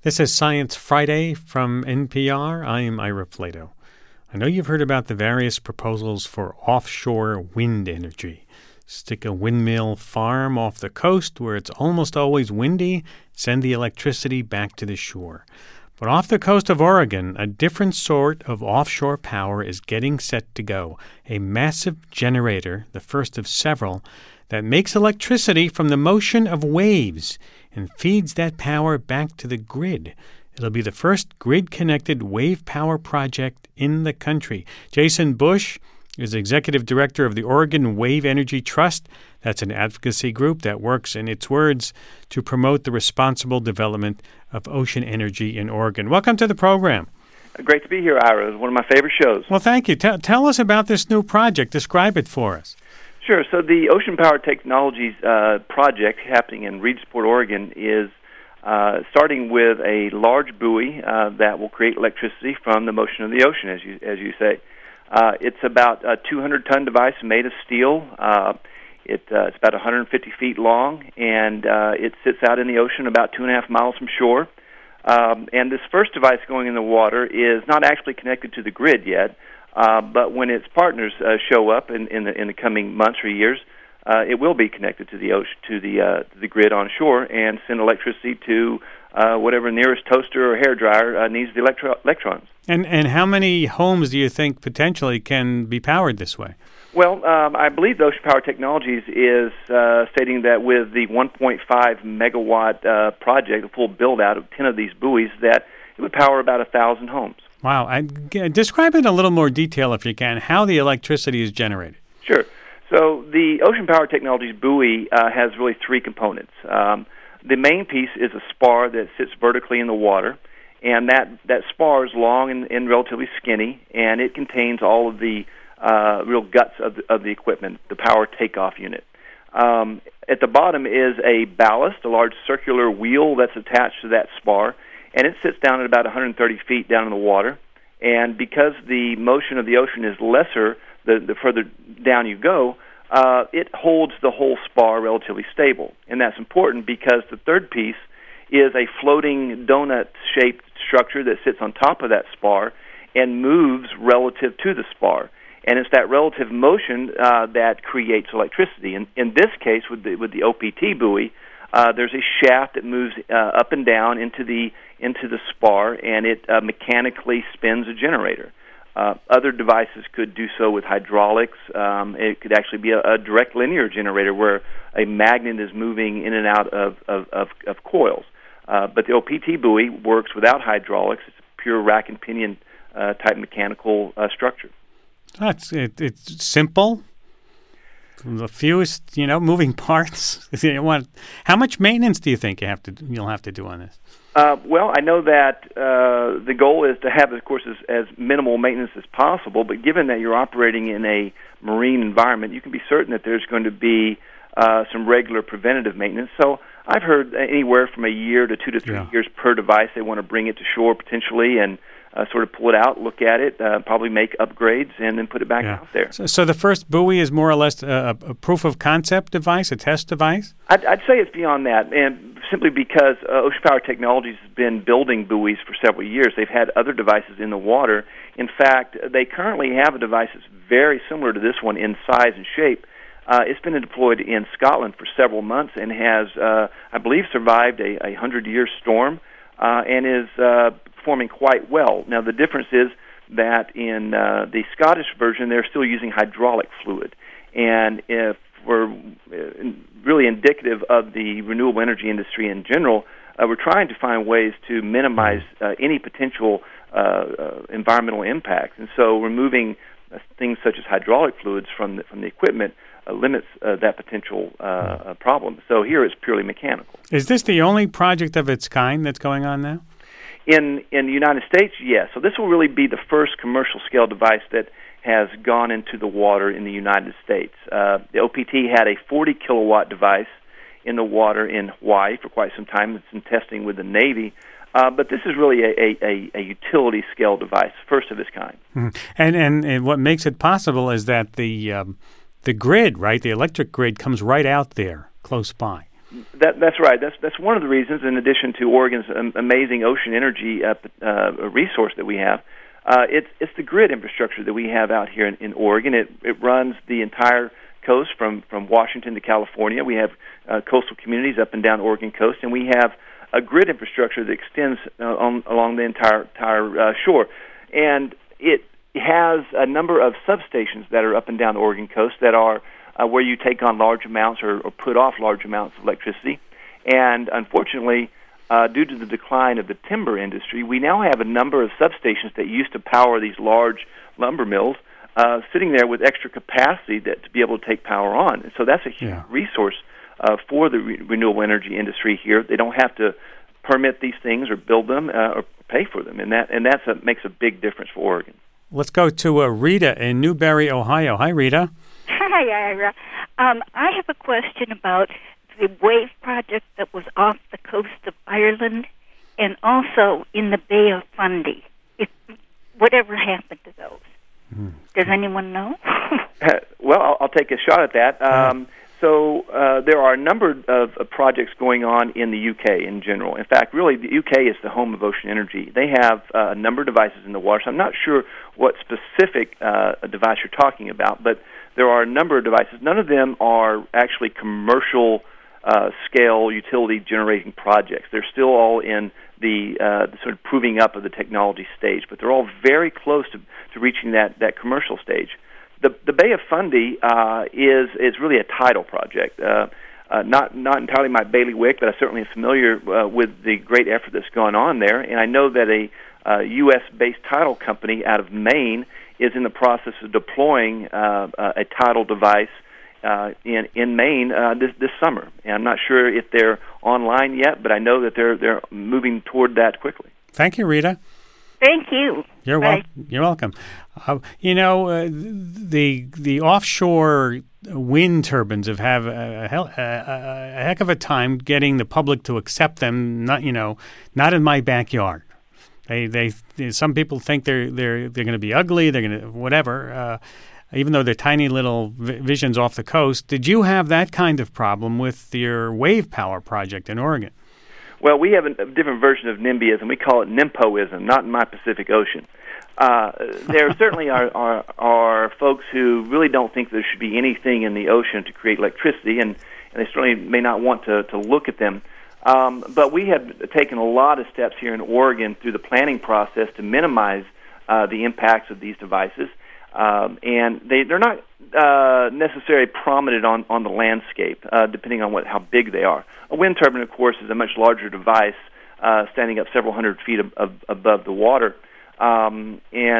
This is Science Friday from NPR. I'm Ira Flato. I know you've heard about the various proposals for offshore wind energy. Stick a windmill farm off the coast where it's almost always windy, send the electricity back to the shore. But off the coast of Oregon, a different sort of offshore power is getting set to go. A massive generator, the first of several, that makes electricity from the motion of waves and feeds that power back to the grid. It'll be the first grid-connected wave power project in the country. Jason Bush is executive director of the Oregon Wave Energy Trust. That's an advocacy group that works, in its words, to promote the responsible development of ocean energy in Oregon. Welcome to the program. Great to be here, Ira. It's one of my favorite shows. Well, thank you. Tell us about this new project. Describe it for us. Sure. So the Ocean Power Technologies project happening in Reedsport, Oregon, is starting with a large buoy that will create electricity from the motion of the ocean, as you say. It's about a 200-ton device made of steel. It's about 150 feet long, and it sits out in the ocean about 2.5 miles from shore. And this first device going in the water is not actually connected to the grid yet. But when its partners show up in the coming months or years, it will be connected to the ocean, to the grid on shore, and send electricity to whatever nearest toaster or hairdryer needs the electrons. And how many homes do you think potentially can be powered this way? Well, I believe Ocean Power Technologies is stating that with the 1.5 megawatt project, the full build-out of 10 of these buoys, that it would power about 1,000 homes. Wow. Describe in a little more detail, if you can, how the electricity is generated. Sure. So the Ocean Power Technologies buoy has really three components. The main piece is a spar that sits vertically in the water, and that spar is long and relatively skinny, and it contains all of the real guts of the equipment, the power takeoff unit. At the bottom is a ballast, a large circular wheel that's attached to that spar, and it sits down at about 130 feet down in the water. And because the motion of the ocean is lesser the further down you go, it holds the whole spar relatively stable. And that's important because the third piece is a floating donut-shaped structure that sits on top of that spar and moves relative to the spar. And it's that relative motion that creates electricity. In this case, with the OPT buoy, there's a shaft that moves up and down into the spar, and it mechanically spins a generator. Other devices could do so with hydraulics. It could actually be a direct linear generator where a magnet is moving in and out of coils. But the OPT buoy works without hydraulics. It's a pure rack and pinion type mechanical structure. It's simple. The fewest, moving parts. How much maintenance do you think you'll have to do on this? Well, I know that the goal is to have, of course, as minimal maintenance as possible. But given that you're operating in a marine environment, you can be certain that there's going to be some regular preventative maintenance. So I've heard anywhere from a year to 2 to 3 years per device. They want to bring it to shore potentially and sort of pull it out, look at it, probably make upgrades, and then put it back out there. So the first buoy is more or less a proof of concept device, a test device? I'd say it's beyond that, and simply because Ocean Power Technologies has been building buoys for several years. They've had other devices in the water. In fact, they currently have a device that's very similar to this one in size and shape. It's been deployed in Scotland for several months and has, I believe, survived a 100-year storm and is performing quite well. Now, the difference is that in the Scottish version, they're still using hydraulic fluid. And if we're really indicative of the renewable energy industry in general, we're trying to find ways to minimize any potential environmental impacts. And so removing things such as hydraulic fluids from the equipment limits that potential problem. So here it's purely mechanical. Is this the only project of its kind that's going on now? In the United States, yes. So this will really be the first commercial-scale device that has gone into the water in the United States. The OPT had a 40-kilowatt device in the water in Hawaii for quite some time. It's in testing with the Navy. But this is really a utility-scale device, first of its kind. Mm-hmm. And what makes it possible is that the grid, right, the electric grid comes right out there, close by. That's right. That's one of the reasons, in addition to Oregon's amazing ocean energy resource that we have. It's the grid infrastructure that we have out here in Oregon. It runs the entire coast from Washington to California. We have coastal communities up and down the Oregon coast, and we have a grid infrastructure that extends along the entire shore. And it has a number of substations that are up and down the Oregon coast that are where you take on large amounts or put off large amounts of electricity. And unfortunately, due to the decline of the timber industry, we now have a number of substations that used to power these large lumber mills sitting there with extra capacity to be able to take power on. And so that's a huge resource for the renewable energy industry here. They don't have to permit these things or build them or pay for them, and that makes a big difference for Oregon. Let's go to Rita in Newberry, Ohio. Hi, Rita. Hi, Ira. I have a question about the WAVE project that was off the coast of Ireland and also in the Bay of Fundy. Whatever happened to those? Does anyone know? Well, I'll take a shot at that. So there are a number of projects going on in the UK in general. In fact, really, the UK is the home of ocean energy. They have a number of devices in the water, so I'm not sure what specific device you're talking about, but there are a number of devices. None of them are actually commercial scale utility generating projects. They're still all in the sort of proving up of the technology stage, but they're all very close to reaching that commercial stage. The Bay of Fundy is really a tidal project. Not entirely my bailiwick, but I certainly am familiar with the great effort that's gone on there. And I know that a U.S.-based tidal company out of Maine is in the process of deploying a tidal device in Maine this summer. And I'm not sure if they're online yet, but I know that they're moving toward that quickly. Thank you, Rita. Thank you. You're welcome. The offshore wind turbines have a heck of a time getting the public to accept them. Not in my backyard. They some people think they're going to be ugly. They're going to whatever. Even though they're tiny little visions off the coast. Did you have that kind of problem with your wave power project in Oregon? Well, we have a different version of NIMBYism. We call it NIMPOism, not in my Pacific Ocean. There certainly are folks who really don't think there should be anything in the ocean to create electricity, and they certainly may not want to look at them. But we have taken a lot of steps here in Oregon through the planning process to minimize the impacts of these devices. And they're not necessarily prominent on the landscape, depending on how big they are. A wind turbine, of course, is a much larger device, standing up several hundred feet above the water. But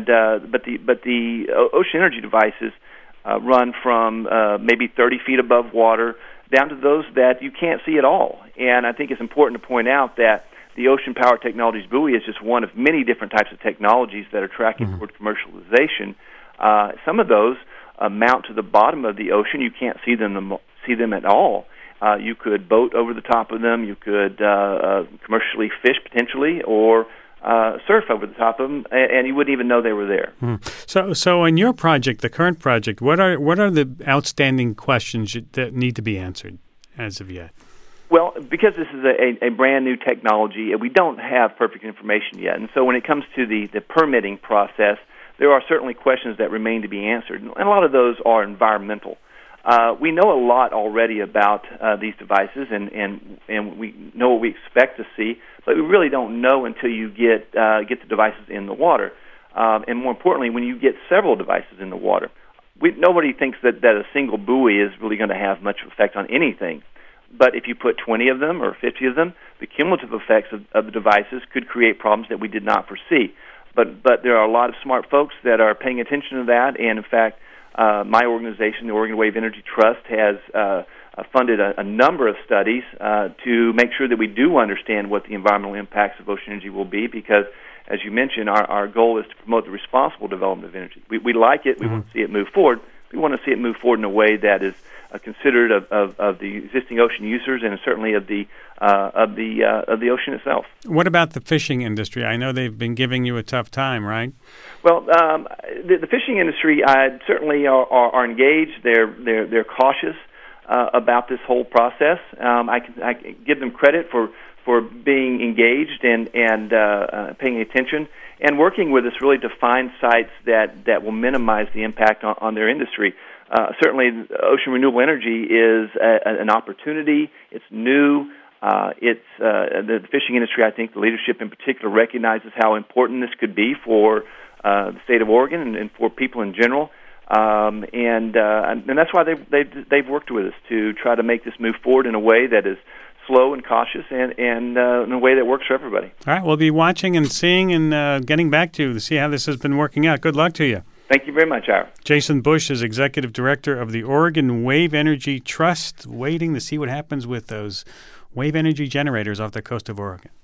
the ocean energy devices run from maybe 30 feet above water down to those that you can't see at all. And I think it's important to point out that the Ocean Power Technologies buoy is just one of many different types of technologies that are tracking toward commercialization. Some of those mount to the bottom of the ocean. You can't see them at all. You could boat over the top of them. You could commercially fish potentially, or surf over the top of them, and you wouldn't even know they were there. So in your project, the current project, what are the outstanding questions that need to be answered as of yet? Well, because this is a brand new technology, we don't have perfect information yet, and so when it comes to the permitting process, there are certainly questions that remain to be answered, and a lot of those are environmental. We know a lot already about these devices, and we know what we expect to see, but we really don't know until you get the devices in the water. And more importantly, when you get several devices in the water, nobody thinks that a single buoy is really going to have much effect on anything. But if you put 20 of them or 50 of them, the cumulative effects of the devices could create problems that we did not foresee. But there are a lot of smart folks that are paying attention to that, and in fact, my organization, the Oregon Wave Energy Trust, has funded a number of studies to make sure that we do understand what the environmental impacts of ocean energy will be, because, as you mentioned, our goal is to promote the responsible development of energy. We like it. We want to see it move forward. We want to see it move forward in a way that is considerate of the existing ocean users and certainly of the ocean itself. What about the fishing industry? I know they've been giving you a tough time, right? Well, the fishing industry certainly are engaged. They're cautious. about this whole process. I can give them credit for being engaged and paying attention and working with us really to find sites that will minimize the impact on their industry. Certainly, ocean renewable energy is an opportunity. It's new. It's the fishing industry. I think the leadership in particular recognizes how important this could be for the state of Oregon and for people in general. And that's why they've worked with us to try to make this move forward in a way that is slow and cautious and in a way that works for everybody. All right, we'll be watching and seeing and getting back to you to see how this has been working out. Good luck to you. Thank you very much, Ira. Jason Bush is Executive Director of the Oregon Wave Energy Trust, waiting to see what happens with those wave energy generators off the coast of Oregon.